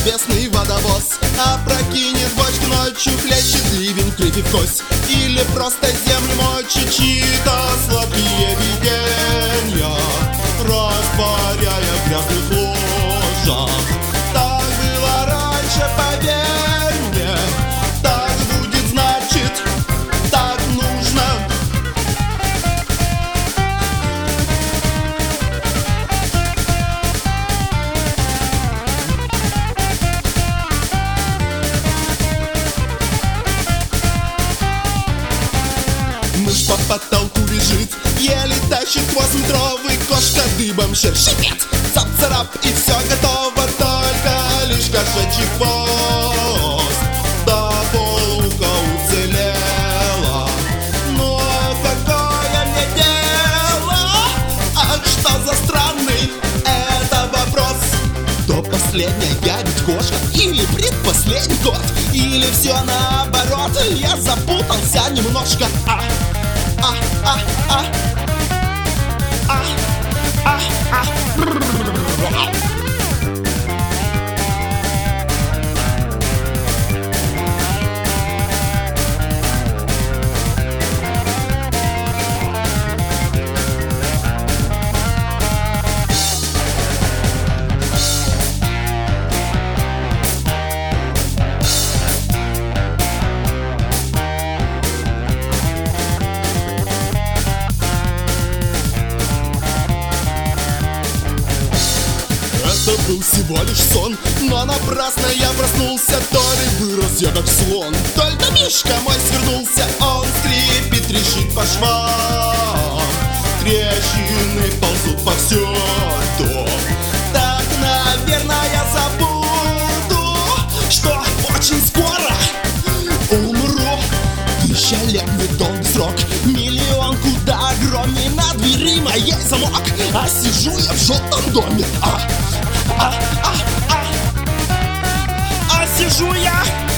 небесный водовоз опрокинет бочку ночью, плещет ливень, кровь и в кость, или просто землю мочит чьи-то сладкие видения, растворяя в грязных лужах. Так было раньше, поверь мне, так будет, значит, так нужно. Мышь по потолку бежит, еле тащит хвост метровый, кошка дыбом шершит, цап-царап, и все готово, только лишь кошачий хвост до полуха уцелела. Но какое мне дело? А что за странный это вопрос? То последняя ведь кошка, или предпоследний кот, или все наоборот, я запутался немножко. Это был всего лишь сон, но напрасно я проснулся. То ли вырос я как слон, только мишка мой свернулся. Он скрипит, трещит по швам, трещины ползут повсюду. Так, наверное, я забуду, что очень скоро умру. 1000 лет недолгий срок, миллион куда огромней, на двери моей замок, а сижу я в желтом доме. А сижу я